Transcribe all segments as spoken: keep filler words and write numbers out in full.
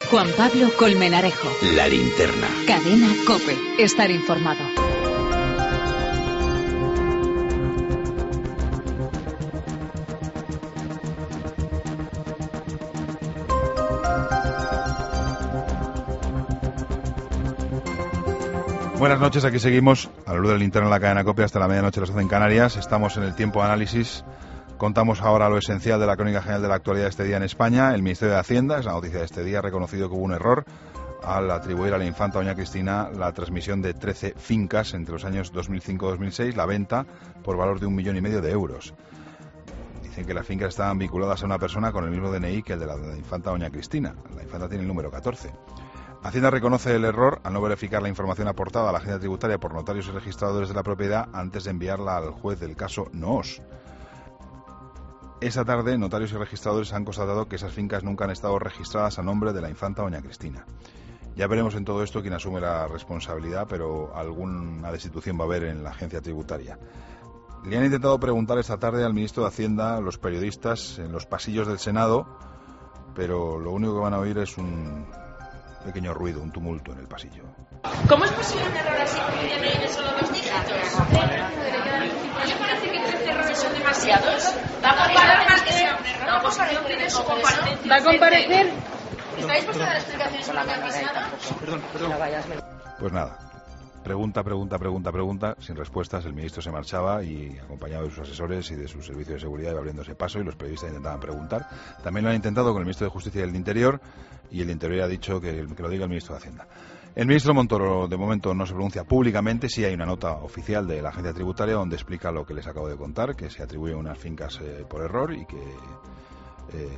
Juan Pablo Colmenarejo. La Linterna. Cadena COPE. Estar informado. Buenas noches, aquí seguimos a la luz del linterna en la cadena COPE hasta la medianoche las doce en Canarias. Estamos en el tiempo de análisis. Contamos ahora lo esencial de la crónica general de la actualidad de este día en España. El Ministerio de Hacienda, es la noticia de este día, ha reconocido que hubo un error al atribuir a la infanta doña Cristina la transmisión de trece fincas entre los años dos mil cinco y dos mil seis, la venta por valor de un millón y medio de euros. Dicen que las fincas estaban vinculadas a una persona con el mismo D N I que el de la, de la infanta doña Cristina. La infanta tiene el número catorce. Hacienda reconoce el error al no verificar la información aportada a la agencia tributaria por notarios y registradores de la propiedad antes de enviarla al juez del caso Noos. Esa tarde, notarios y registradores han constatado que esas fincas nunca han estado registradas a nombre de la infanta doña Cristina. Ya veremos en todo esto quién asume la responsabilidad, pero alguna destitución va a haber en la agencia tributaria. Le han intentado preguntar esta tarde al ministro de Hacienda, los periodistas, en los pasillos del Senado, pero lo único que van a oír es un pequeño ruido, un tumulto en el pasillo. ¿Cómo es posible un error así que ya no viene solo dos dígitos? ¿No le parece que trece errores son demasiados? ¿Va a comparar más que sea un error? No, pues no tiene su comparecencia. ¿Va a comparecer? ¿Está dispuesta a dar explicaciones sobre la pasada? Perdón, perdón. Pues nada, pregunta, pregunta, pregunta, pregunta, sin respuestas. El ministro se marchaba y, acompañado de sus asesores y de su servicio de seguridad, iba abriéndose paso y los periodistas intentaban preguntar. También lo han intentado con el ministro de Justicia y el de Interior, y el de Interior ha dicho que, que lo diga el ministro de Hacienda. El ministro Montoro, de momento, no se pronuncia públicamente. Sí hay una nota oficial de la agencia tributaria donde explica lo que les acabo de contar, que se atribuye unas fincas eh, por error y que eh,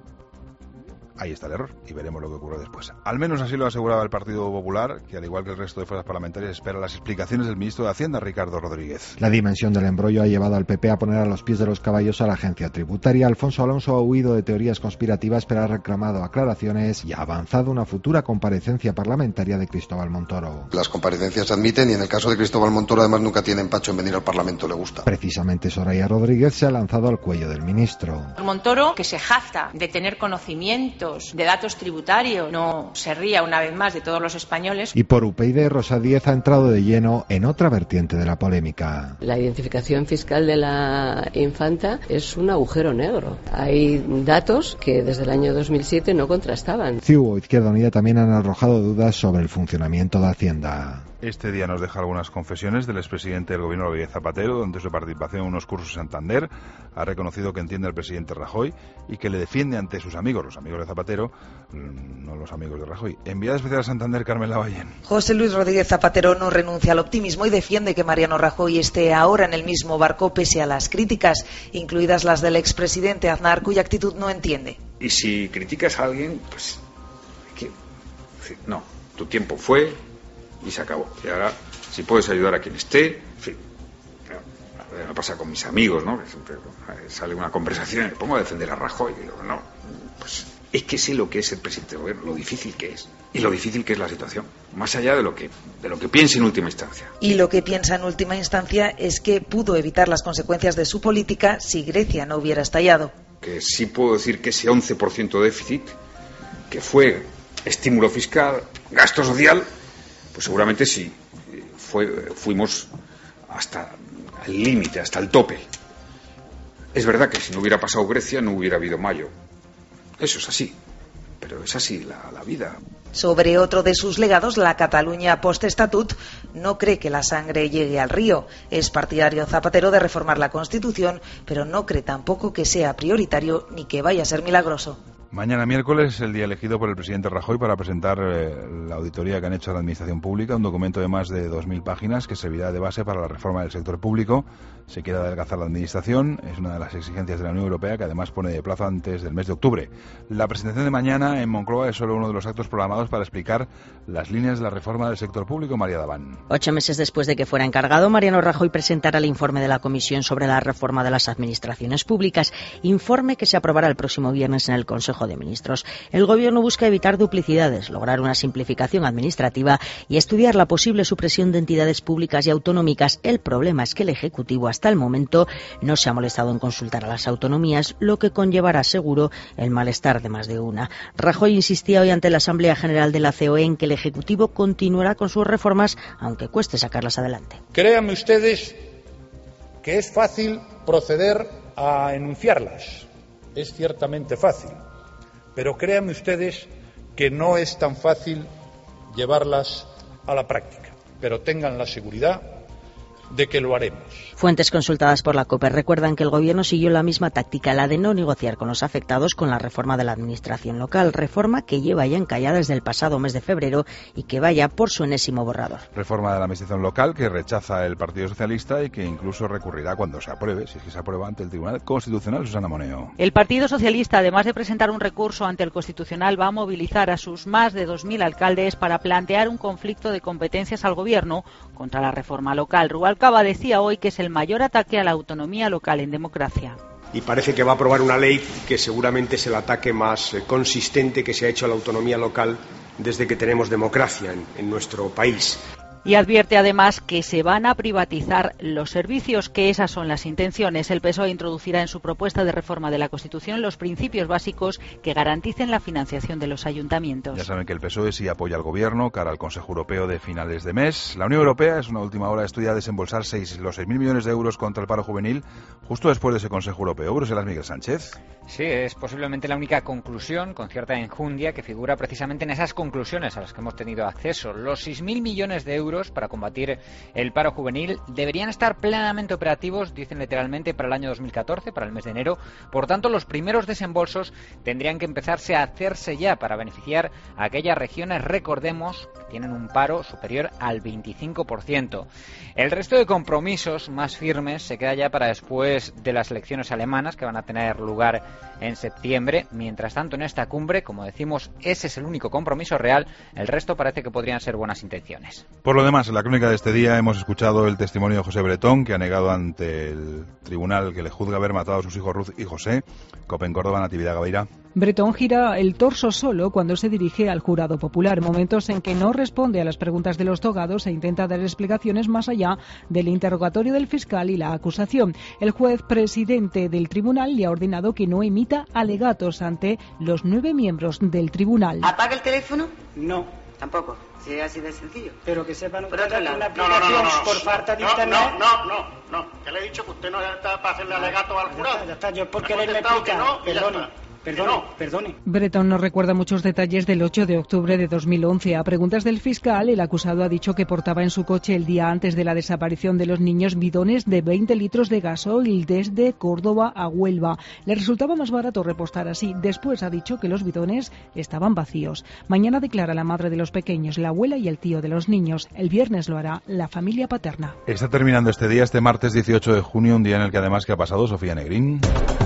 ahí está el error y veremos lo que ocurre después. Al menos así lo aseguraba el Partido Popular, que al igual que el resto de fuerzas parlamentarias espera las explicaciones del ministro de Hacienda, Ricardo Rodríguez. La dimensión del embrollo ha llevado al P P a poner a los pies de los caballos a la agencia tributaria. Alfonso Alonso ha huido de teorías conspirativas, pero ha reclamado aclaraciones y ha avanzado una futura comparecencia parlamentaria de Cristóbal Montoro. Las comparecencias se admiten y en el caso de Cristóbal Montoro además nunca tiene empacho en venir al Parlamento, le gusta. Precisamente Soraya Rodríguez se ha lanzado al cuello del ministro. Montoro, que se jacta de tener conocimientos de datos tributarios, no se ría una vez más de todos los españoles. Y por U P YD, Rosa Díez ha entrado de lleno en otra vertiente de la polémica. La identificación fiscal de la infanta es un agujero negro. Hay datos que desde el año dos mil siete no contrastaban. C I U o Izquierda Unida también han arrojado dudas sobre el funcionamiento de Hacienda. Este día nos deja algunas confesiones del expresidente del gobierno, Rodríguez Zapatero, donde su participación en unos cursos en Santander ha reconocido que entiende al presidente Rajoy y que le defiende ante sus amigos, los amigos de Zapatero, no los amigos de Rajoy. Enviada especial a Santander, Carmen Lavallén. José Luis Rodríguez Zapatero no renuncia al optimismo y defiende que Mariano Rajoy esté ahora en el mismo barco pese a las críticas, incluidas las del expresidente Aznar, cuya actitud no entiende. Y si criticas a alguien, pues hay que decir, no, tu tiempo fue y se acabó. Y ahora, si puedes ayudar a quien esté, en fin, me pasa con mis amigos, ¿no? Que siempre sale una conversación y me pongo a defender a Rajoy y digo, no, pues es que sé lo que es el presidente del gobierno, lo difícil que es y lo difícil que es la situación, más allá de lo que de lo que piense en última instancia. Y lo que piensa en última instancia es que pudo evitar las consecuencias de su política si Grecia no hubiera estallado. Que sí puedo decir que ese once por ciento de déficit, que fue estímulo fiscal, gasto social, pues seguramente sí fue, fuimos hasta el límite, hasta el tope. Es verdad que si no hubiera pasado Grecia no hubiera habido mayo. Eso es así, pero es así la, la vida. Sobre otro de sus legados, la Cataluña post-estatut, no cree que la sangre llegue al río. Es partidario Zapatero de reformar la Constitución, pero no cree tampoco que sea prioritario ni que vaya a ser milagroso. Mañana miércoles es el día elegido por el presidente Rajoy para presentar eh, la auditoría que han hecho a la Administración Pública, un documento de más de dos mil páginas que servirá de base para la reforma del sector público. Se quiere adelgazar la Administración, es una de las exigencias de la Unión Europea, que además pone de plazo antes del mes de octubre. La presentación de mañana en Moncloa es solo uno de los actos programados para explicar las líneas de la reforma del sector público. María Daván. Ocho meses después de que fuera encargado, Mariano Rajoy presentará el informe de la Comisión sobre la reforma de las administraciones públicas, informe que se aprobará el próximo viernes en el Consejo Consejo de Ministros. El Gobierno busca evitar duplicidades, lograr una simplificación administrativa y estudiar la posible supresión de entidades públicas y autonómicas. El problema es que el Ejecutivo hasta el momento no se ha molestado en consultar a las autonomías, lo que conllevará seguro el malestar de más de una. Rajoy insistía hoy ante la Asamblea General de la C O E en que el Ejecutivo continuará con sus reformas, aunque cueste sacarlas adelante. Créanme ustedes que es fácil proceder a enunciarlas. Es ciertamente fácil. Pero créanme ustedes que no es tan fácil llevarlas a la práctica. Pero tengan la seguridad de que lo haremos. Fuentes consultadas por la COPE recuerdan que el Gobierno siguió la misma táctica, la de no negociar con los afectados con la reforma de la Administración local, reforma que lleva ya encallada desde el pasado mes de febrero y que vaya por su enésimo borrador. Reforma de la Administración local que rechaza el Partido Socialista y que incluso recurrirá cuando se apruebe, si es que se aprueba, ante el Tribunal Constitucional. Susana Moneo. El Partido Socialista, además de presentar un recurso ante el Constitucional, va a movilizar a sus más de dos mil alcaldes para plantear un conflicto de competencias al Gobierno contra la reforma local. Rubalcaba decía hoy que es el mayor ataque a la autonomía local en democracia. Y parece que va a aprobar una ley que seguramente es el ataque más eh, consistente que se ha hecho a la autonomía local desde que tenemos democracia en, en nuestro país. Y advierte además que se van a privatizar los servicios, que esas son las intenciones. El P S O E introducirá en su propuesta de reforma de la Constitución los principios básicos que garanticen la financiación de los ayuntamientos. Ya saben que el P S O E sí apoya al Gobierno cara al Consejo Europeo de finales de mes. La Unión Europea, es una última hora, estudia desembolsar seis, los seis mil millones de euros contra el paro juvenil justo después de ese Consejo Europeo. Bruselas, Miguel Sánchez. Sí, es posiblemente la única conclusión con cierta enjundia que figura precisamente en esas conclusiones a las que hemos tenido acceso. Los seis mil millones de euros para combatir el paro juvenil deberían estar plenamente operativos, dicen literalmente, para el año dos mil catorce, para el mes de enero. Por tanto, los primeros desembolsos tendrían que empezarse a hacerse ya para beneficiar a aquellas regiones, recordemos, que tienen un paro superior al veinticinco por ciento. El resto de compromisos más firmes se queda ya para después de las elecciones alemanas, que van a tener lugar en septiembre. Mientras tanto, en esta cumbre, como decimos, ese es el único compromiso real. El resto parece que podrían ser buenas intenciones. Por lo demás, en la crónica de este día hemos escuchado el testimonio de José Bretón, que ha negado ante el tribunal que le juzga haber matado a sus hijos Ruth y José. COPE en Córdoba, Natividad Gabeira. Bretón gira el torso solo cuando se dirige al jurado popular, momentos en que no responde a las preguntas de los togados e intenta dar explicaciones más allá del interrogatorio del fiscal y la acusación. El juez presidente del tribunal le ha ordenado que no emita alegatos ante los nueve miembros del tribunal. ¿Apaga el teléfono? No. Tampoco. Sí, así de sencillo. Pero que sepan por otro lado. Una aplicación no, no, no, no, por falta de no, internet. No, no, no, no. Que le he dicho que usted no está para hacerle alegato al jurado. Ya está, yo por quererme explicar. No, perdone. Perdone, no. perdone. Bretón no recuerda muchos detalles del ocho de octubre de dos mil once. A preguntas del fiscal, el acusado ha dicho que portaba en su coche el día antes de la desaparición de los niños bidones de veinte litros de gasoil desde Córdoba a Huelva. Le resultaba más barato repostar así. Después ha dicho que los bidones estaban vacíos. Mañana declara la madre de los pequeños, la abuela y el tío de los niños. El viernes lo hará la familia paterna. Está terminando este día, este martes dieciocho de junio, un día en el que además, ¿qué ha pasado, Sofía Negrín?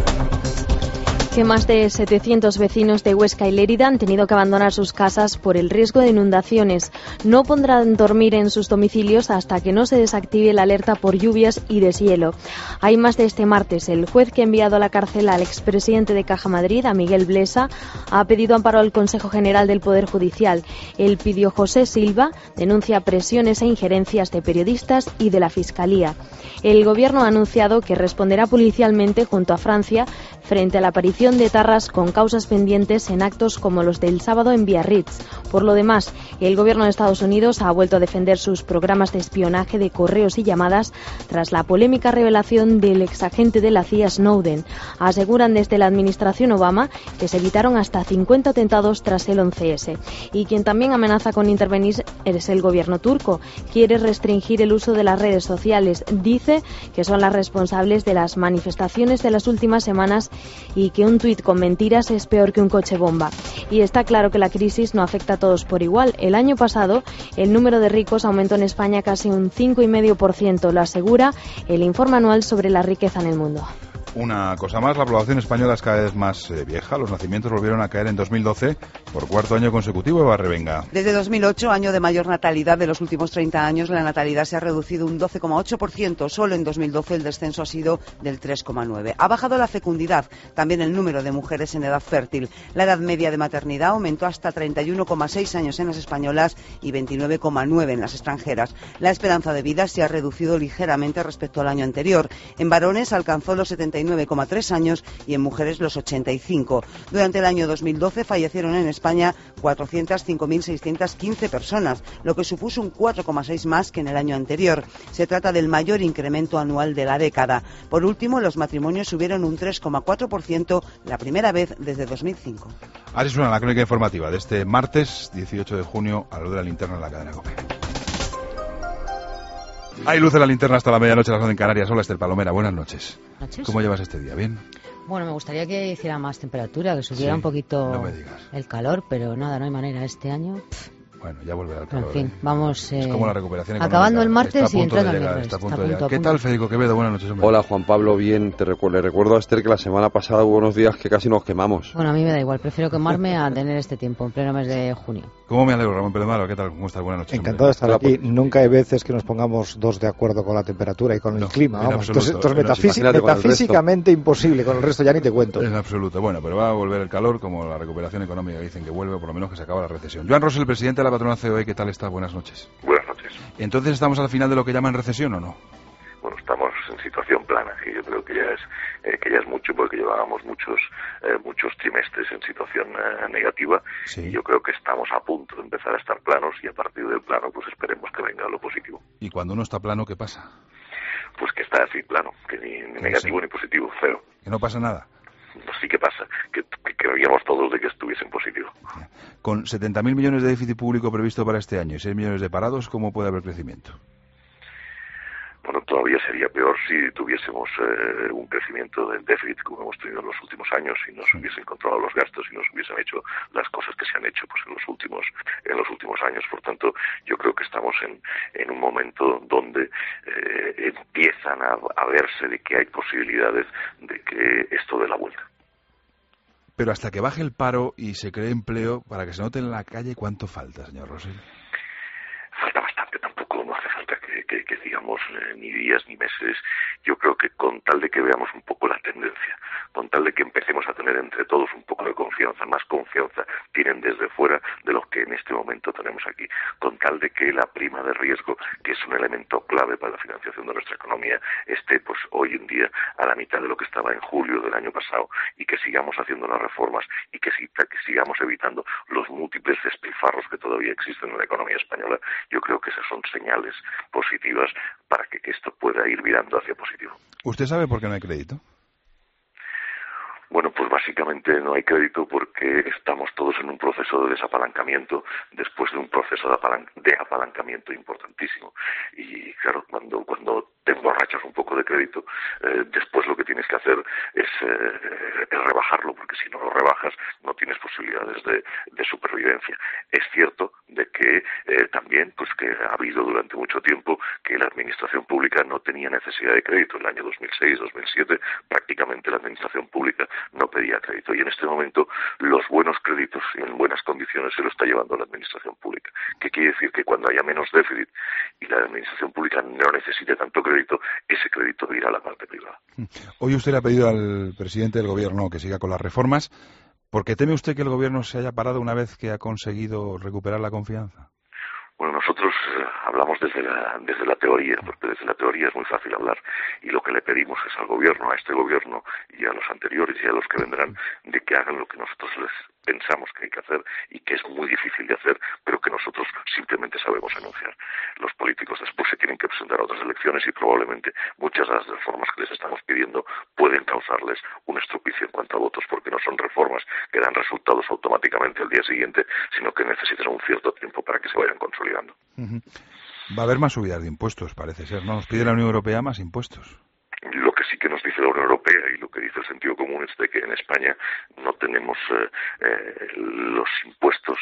Que más de setecientos vecinos de Huesca y Lérida han tenido que abandonar sus casas por el riesgo de inundaciones. No podrán dormir en sus domicilios hasta que no se desactive la alerta por lluvias y deshielo. Hay más de este martes. El juez que ha enviado a la cárcel al expresidente de Caja Madrid, a Miguel Blesa, ha pedido amparo al Consejo General del Poder Judicial. El pidió José Silva, denuncia presiones e injerencias de periodistas y de la Fiscalía. El Gobierno ha anunciado que responderá policialmente junto a Francia frente a la aparición de etarras con causas pendientes en actos como los del sábado en Biarritz. Por lo demás, el Gobierno de Estados Unidos ha vuelto a defender sus programas de espionaje de correos y llamadas tras la polémica revelación del exagente de la C I A Snowden. Aseguran desde la administración Obama que se evitaron hasta cincuenta atentados tras el once ese. Y quien también amenaza con intervenir es el Gobierno turco. Quiere restringir el uso de las redes sociales. Dice que son las responsables de las manifestaciones de las últimas semanas y que un tuit con mentiras es peor que un coche bomba. Y está claro que la crisis no afecta a todos por igual. El año pasado el número de ricos aumentó en España casi un cinco coma cinco por ciento, lo asegura el informe anual sobre la riqueza en el mundo. Una cosa más, la población española es cada vez más eh, vieja. Los nacimientos volvieron a caer en dos mil doce por cuarto año consecutivo. Eva Revenga. Desde dos mil ocho, año de mayor natalidad de los últimos treinta años, la natalidad se ha reducido un doce coma ocho por ciento. Solo en dos mil doce el descenso ha sido del tres coma nueve por ciento. Ha bajado la fecundidad, también el número de mujeres en edad fértil. La edad media de maternidad aumentó hasta treinta y uno coma seis años en las españolas y veintinueve coma nueve en las extranjeras. La esperanza de vida se ha reducido ligeramente respecto al año anterior. En varones alcanzó los setenta y nueve coma tres años y en mujeres los ochenta y cinco. Durante el año dos mil doce fallecieron en España cuatrocientas cinco mil seiscientas quince personas, lo que supuso un cuatro coma seis más que en el año anterior. Se trata del mayor incremento anual de la década. Por último, los matrimonios subieron un tres coma cuatro por ciento, la primera vez desde dos mil cinco. Así suena la crónica informativa de este martes dieciocho de junio a lo de la linterna en la cadena COPE. Hay luz en la linterna hasta la medianoche, las once en Canarias. Hola, Esther Palomera, buenas noches. ¿Noches? ¿Cómo llevas este día? ¿Bien? Bueno, me gustaría que hiciera más temperatura, que subiera Sí, un poquito no me digas. el calor, pero nada, no hay manera. Este año, pff, Bueno, ya volverá el calor. en fin, ¿eh? vamos Es eh, como la recuperación económica. acabando el martes Está a y punto de entrando el llegar, miércoles. está a punto Está de a llegar. punto, ¿Qué a tal, punto. Federico Quevedo? Buenas noches, hombre. Hola, Juan Pablo, bien. Te recu- le recuerdo a Esther que la semana pasada hubo unos días que casi nos quemamos. Bueno, a mí me da igual, prefiero quemarme a tener este tiempo, en pleno mes de junio. ¿Cómo me alegro, Ramón Pérez Malo? ¿Qué tal? ¿Cómo estás? Buenas noches. hombre. Encantado de estar aquí. Nunca hay veces que nos pongamos dos de acuerdo con la temperatura y con el No, clima. en Vamos, absoluto, esto es, esto es en metafísi- absoluto. metafísicamente imposible. Con el resto ya ni te cuento. En absoluto. Bueno, pero va a volver el calor, como la recuperación económica dicen que vuelve, o por lo menos que se acaba la recesión. Joan Rosell, presidente de la patronal C O E, ¿qué tal está? Buenas noches. Buenas noches. Entonces, ¿estamos al final de lo que llaman recesión o no? Bueno, estamos en situación plana, y yo creo que ya es eh, que ya es mucho, porque llevábamos muchos eh, muchos trimestres en situación eh, negativa, Sí. y yo creo que estamos a punto de empezar a estar planos, y a partir del plano pues esperemos que venga lo positivo. Y cuando uno está plano, ¿qué pasa? Pues que está así plano, que ni, ni negativo ni positivo, cero. Que no pasa nada. Pues sí que pasa, que, que creíamos todos de que estuviese en positivo. Con setenta mil millones de déficit público previsto para este año y seis millones de parados, ¿cómo puede haber crecimiento? Bueno, todavía sería peor si tuviésemos eh, un crecimiento del déficit como hemos tenido en los últimos años, y nos hubiesen controlado los gastos y nos hubiesen hecho las cosas que se han hecho pues en los últimos en los últimos años. Por tanto, yo creo que estamos en, en un momento donde eh, empiezan a, a verse de que hay posibilidades de que esto dé la vuelta. Pero hasta que baje el paro y se cree empleo, para que se note en la calle, ¿cuánto falta, señor Rosell? Falta bastante, tampoco no hace falta que, que, que digamos eh, ni días ni meses. Yo creo que con tal de que veamos un poco la tendencia, con tal de que empecemos a tener entre todos un poco de confianza, más confianza tienen desde fuera de los que en este momento tenemos aquí, con tal de que la prima de riesgo, que es un elemento clave para la financiación de nuestra economía, esté pues hoy en día a la mitad de lo que estaba en julio del año pasado, y que sigamos haciendo las reformas y que, si, que sigamos evitando los múltiples despilfarros que todavía existen en la economía española. Yo creo que esas son señales positivas para que esto pueda ir virando hacia positivo. ¿Usted sabe por qué no hay crédito? Bueno, pues básicamente no hay crédito porque estamos todos en un proceso de desapalancamiento después de un proceso de, apalan- de apalancamiento importantísimo. Y claro, cuando cuando te emborrachas un poco de crédito, eh, después lo que tienes que hacer es, eh, es rebajarlo, porque si no lo rebajas no tienes posibilidades de, de supervivencia. Es cierto de que eh, también pues que ha habido durante mucho tiempo que la administración pública no tenía necesidad de crédito. En el año dos mil seis, dos mil siete prácticamente la administración pública no pedía crédito, y en este momento los buenos créditos y en buenas condiciones se lo está llevando la administración pública. ¿Qué quiere decir? Que cuando haya menos déficit y la administración pública no necesite tanto crédito, ese crédito irá a la parte privada. Hoy usted le ha pedido al presidente del gobierno que siga con las reformas. ¿Por qué teme usted que el gobierno se haya parado una vez que ha conseguido recuperar la confianza? Bueno, nosotros eh, hablamos desde la, desde la teoría, porque desde la teoría es muy fácil hablar, y lo que le pedimos es al gobierno, a este gobierno y a los anteriores y a los que vendrán, de que hagan lo que nosotros les pensamos que hay que hacer y que es muy difícil de hacer, pero que nosotros simplemente sabemos anunciar. Los políticos después se tienen que presentar a otras elecciones y probablemente muchas de las reformas que les estamos pidiendo pueden causarles un estropicio en cuanto a votos, porque no son reformas que dan resultados automáticamente al día siguiente, sino que necesitan un cierto tiempo para que se vayan consolidando. Uh-huh. Va a haber más subidas de impuestos, parece ser, ¿no? Nos pide la Unión Europea más impuestos. Lo que sí que nos dice la Unión Europea y lo que dice el sentido común es de que en España no tenemos eh, eh, los impuestos eh,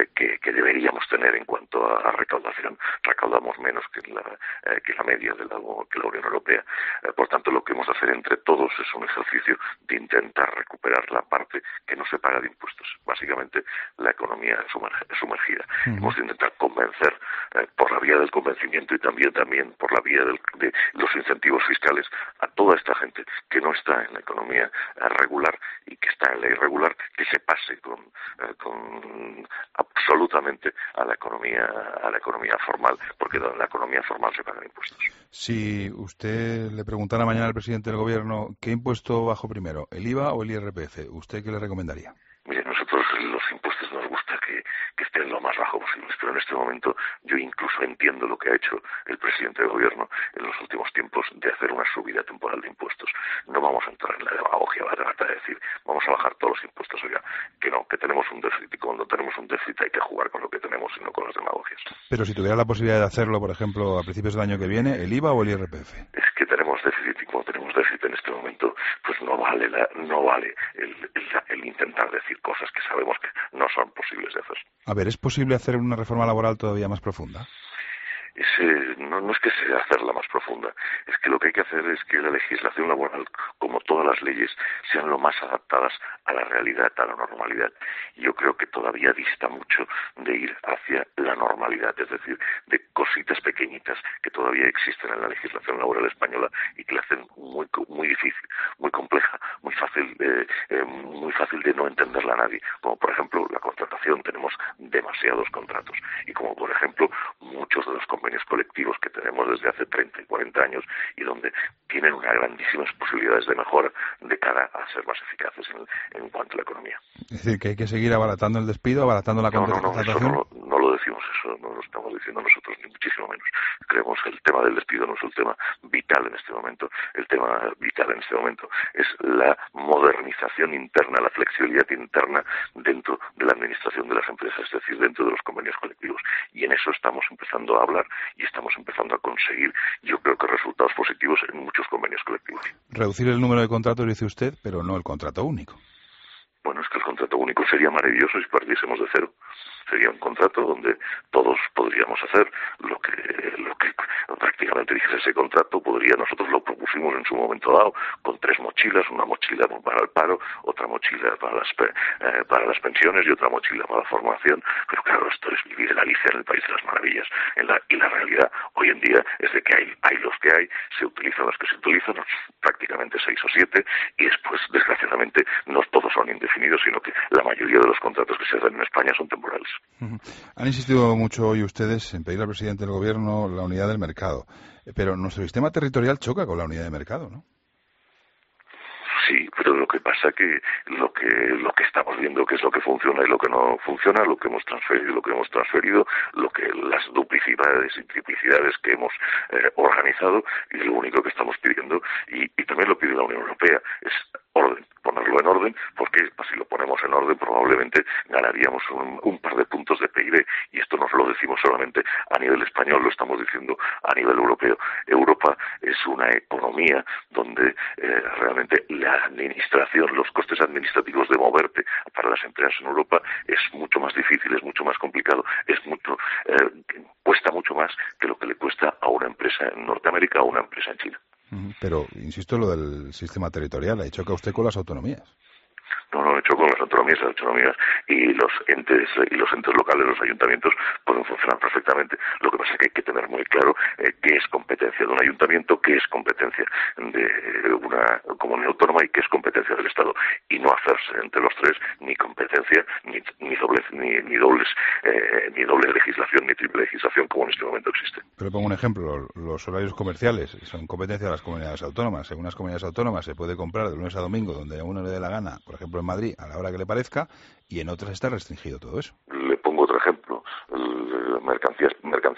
eh, que, que deberíamos tener en cuanto a, a recaudación. Recaudamos menos que la, eh, que la media de la, que la Unión Europea. Eh, por tanto, lo que hemos de hacer entre todos es un ejercicio de intentar recuperar la parte que no se paga de impuestos. Básicamente, la economía sumergida. Uh-huh. Hemos de intentar convencer eh, por la vía del convencimiento y también también por la vía del, de los incentivos fiscales a toda esta gente que no está en la economía eh, regular y que está en la irregular, que se pase con, eh, con absolutamente a la economía a la economía formal, porque en la economía formal se pagan impuestos. Si usted le preguntara mañana al presidente del gobierno qué impuesto bajó primero, el I V A o el I R P F, ¿usted qué le recomendaría? Mire, nosotros los impuestos nos gusta que, que estén lo más bajo posible, pero en este momento yo incluso entiendo lo que ha hecho el presidente del gobierno en los últimos tiempos de hacer una subida temporal de impuestos. No vamos a entrar en la demagogia barata de decir vamos a bajar todos los impuestos, oiga, que no, que tenemos un déficit y cuando tenemos un déficit hay que jugar con lo que tenemos y no con las demagogias. Pero si tuviera la posibilidad de hacerlo, por ejemplo, a principios del año que viene, ¿el I V A o el I R P F? Es que tenemos déficit y como tenemos déficit en este momento, pues no vale la, no vale el, el, el intentar decir cosas que sabemos que no son posibles de hacer. A ver, ¿es posible hacer una reforma laboral todavía más profunda? Es, eh, no, no es que sea hacerla más profunda, es que lo que hay que hacer es que la legislación laboral, como todas las leyes, sean lo más adaptadas a la realidad, a la normalidad. Y yo creo que todavía dista mucho de ir hacia la normalidad, es decir, de cositas pequeñitas que todavía existen en la legislación laboral española y que la hacen muy muy difícil, muy compleja, muy fácil, eh, eh, muy fácil de no entenderla a nadie. Como por ejemplo la contratación, tenemos demasiados contratos y como por ejemplo muchos de los convenios colectivos que tenemos desde hace treinta y cuarenta años y donde tienen unas grandísimas posibilidades de mejora de cara a ser más eficaces en, en cuanto a la economía. Es decir, que hay que seguir abaratando el despido, abaratando la no, contratación. No, no, no, no lo decimos eso, no lo estamos diciendo nosotros, ni muchísimo menos. Creemos que el tema del despido no es el tema vital en este momento. El tema vital en este momento es la modernización interna, la flexibilidad interna dentro de la administración de las empresas, es decir, dentro de los convenios colectivos. Y en eso estamos empezando a hablar y estamos empezando a conseguir, yo creo que resultados positivos en muchos convenios colectivos. Reducir el número de contratos, dice usted, pero no el contrato único. Bueno, es que el contrato único sería maravilloso si partiésemos de cero. Sería un contrato donde todos podríamos hacer lo que lo que prácticamente dijese ese contrato. Podría, nosotros lo propusimos en su momento dado con tres mochilas, una mochila para el paro, otra mochila para las eh, para las pensiones y otra mochila para la formación. Pero claro, esto es vivir en Alicia en el País de las Maravillas. En la, y la realidad hoy en día es de que hay, hay los que hay, se utilizan los que se utilizan, prácticamente seis o siete, y después, desgraciadamente, no todos son indefinidos, sino que la mayoría de los contratos que se hacen en España son temporales. Han insistido mucho hoy ustedes en pedir al presidente del gobierno la unidad del mercado, pero nuestro sistema territorial choca con la unidad de mercado, ¿no? Sí, pero lo que pasa que lo que lo que estamos viendo que es lo que funciona y lo que no funciona, lo que hemos transferido y lo que hemos transferido, lo que las duplicidades y triplicidades que hemos eh, organizado, y lo único que estamos pidiendo, y, y también lo pide la Unión Europea, es orden, ponerlo en orden, porque si lo ponemos en orden probablemente ganaríamos un, un par de puntos de P I B, y esto no lo decimos solamente a nivel español, lo estamos diciendo a nivel europeo. Europa es una economía donde eh, realmente la administración, los costes administrativos de moverte para las empresas en Europa es mucho más difícil, es mucho más complicado, es mucho eh, cuesta mucho más que lo que le cuesta a una empresa en Norteamérica o a una empresa en China. Pero, insisto, lo del sistema territorial, ¿ha choca usted con las autonomías? No, no, he hecho con las autonomías, las autonomías y los entes y los entes locales, los ayuntamientos pueden funcionar perfectamente. Lo que pasa es que hay que tener muy claro eh, qué es competencia de un ayuntamiento, qué es competencia de una comunidad autónoma y qué es competencia del Estado, y no hacerse entre los tres ni competencia ni ni doble ni, ni dobles eh, ni doble legislación ni triple legislación como en este momento existe. Pero pongo un ejemplo, los horarios comerciales son competencia de las comunidades autónomas. En unas comunidades autónomas se puede comprar de lunes a domingo donde a uno le dé la gana, por ejemplo en Madrid, a la hora que le parezca, y en otras está restringido todo eso. Le pongo otro ejemplo, mercancías mercancías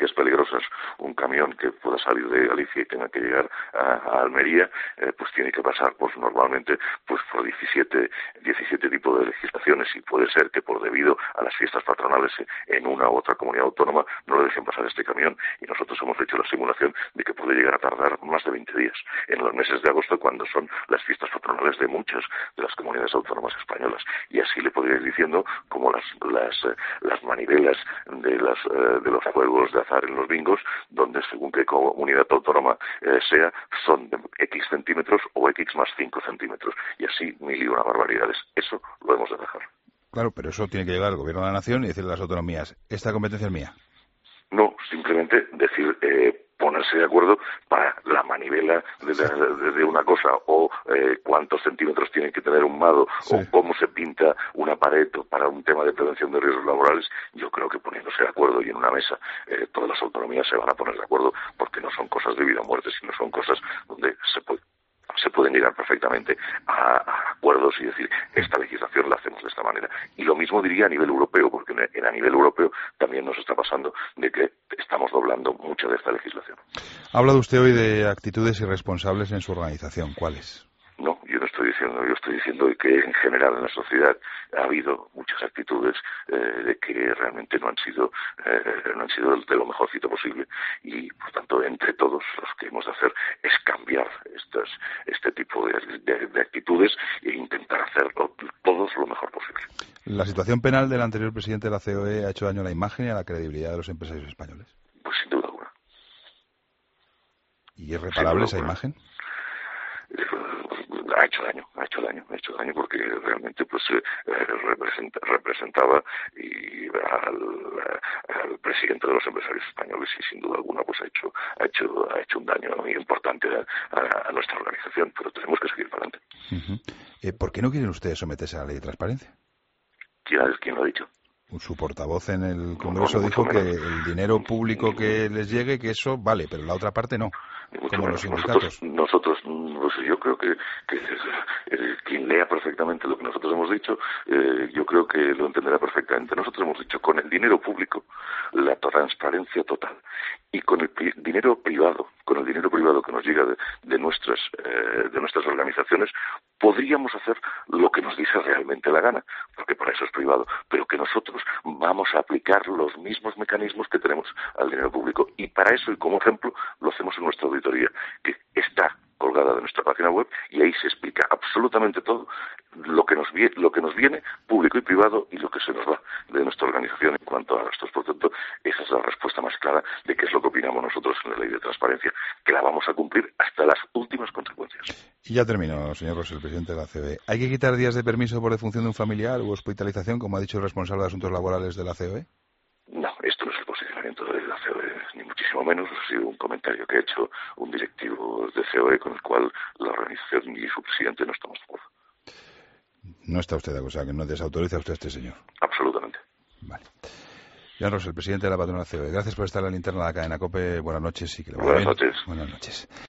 circunstancias peligrosas un camión que pueda salir de Galicia y tenga que llegar a, a Almería, eh, pues tiene que pasar pues normalmente pues por diecisiete, diecisiete tipos de legislaciones, y puede ser que por debido a las fiestas patronales en una u otra comunidad autónoma no le dejen pasar este camión, y nosotros hemos hecho la simulación de que puede llegar a tardar más de veinte días en los meses de agosto, cuando son las fiestas patronales de muchas de las comunidades autónomas españolas. Y así le podría ir diciendo como las las eh, las manivelas de las eh, de los juegos de azar en los bingos, donde según qué comunidad autónoma eh, sea, son de X centímetros o X más cinco centímetros, y así mil y una barbaridades. Eso lo hemos de dejar. Claro, pero eso tiene que llegar al Gobierno de la Nación y decirle a las autonomías, esta competencia es mía. No, simplemente decir, eh, ponerse de acuerdo para la manivela de, de, de una cosa, o eh, cuántos centímetros tiene que tener un mado, sí, o cómo se pinta una pared para un tema de prevención de riesgos laborales. Yo creo que poniéndose de acuerdo y en una mesa eh, todas las autonomías se van a poner de acuerdo, porque no son cosas de vida o muerte, sino son cosas donde se puede se pueden llegar perfectamente a, a acuerdos y decir, esta legislación la hacemos de esta manera. Y lo mismo diría a nivel europeo, porque en, a nivel europeo también nos está pasando de que estamos doblando mucha de esta legislación. Ha hablado usted hoy de actitudes irresponsables en su organización. ¿Cuáles? No, yo no estoy diciendo, yo estoy diciendo que en general en la sociedad ha habido muchas actitudes eh, de que realmente no han sido eh, no han sido de lo mejorcito posible, y por tanto entre todos lo que hemos de hacer es cambiar estas, este tipo de, de, de actitudes e intentar hacerlo todos lo mejor posible. ¿La situación penal del anterior presidente de la C O E ha hecho daño a la imagen y a la credibilidad de los empresarios españoles? Pues sin duda alguna. ¿Y es reparable esa imagen? Ha hecho daño, ha hecho daño, ha hecho daño porque realmente pues eh, representa, representaba y al, al presidente de los empresarios españoles, y sin duda alguna pues ha hecho ha hecho ha hecho un daño muy importante a, a, a nuestra organización, pero tenemos que seguir para adelante. Uh-huh. eh, ¿Por qué no quieren ustedes someterse a la ley de transparencia? ¿Quién, quién lo ha dicho? Su portavoz en el Congreso no, no, dijo que menos. el dinero público que les llegue, que eso vale, pero la otra parte no, como los sindicatos. Nosotros, nosotros pues yo creo que, que eh, quien lea perfectamente lo que nosotros hemos dicho, eh, yo creo que lo entenderá perfectamente. Nosotros hemos dicho, con el dinero público, la transparencia total, y con el pri- dinero privado, con el dinero privado que nos llega de, de nuestras eh, de nuestras organizaciones, podríamos hacer lo que nos dice realmente la gana, porque para eso es privado, pero que nosotros vamos a aplicar los mismos mecanismos que tenemos al dinero público, y para eso, y como ejemplo, lo hacemos en nuestra auditoría, que está colgada de nuestra página web, y ahí se explica absolutamente todo lo que nos viene, lo que nos viene público y privado, y lo que se nos va de nuestra organización en cuanto a gastos. Por tanto, esa es la respuesta más clara de qué es lo que opinamos nosotros en la ley de transparencia, que la vamos a cumplir hasta las últimas consecuencias. Y ya termino, señor Rosell, presidente de la C O E. ¿Hay que quitar días de permiso por defunción de un familiar u hospitalización, como ha dicho el responsable de asuntos laborales de la C O E? No, esto no es el posicionamiento de la C O E, ni muchísimo menos. Ha sido un comentario que ha hecho un directivo de C O E con el cual la organización y su presidente no estamos de acuerdo. No está usted de acuerdo, o sea, que no desautoriza usted a este señor. Absolutamente. Vale. Jan Rosell, presidente de la patronal C O E. Gracias por estar en la linterna de la cadena COPE. Buenas noches y que le vaya Buenas bien. noches. Buenas noches.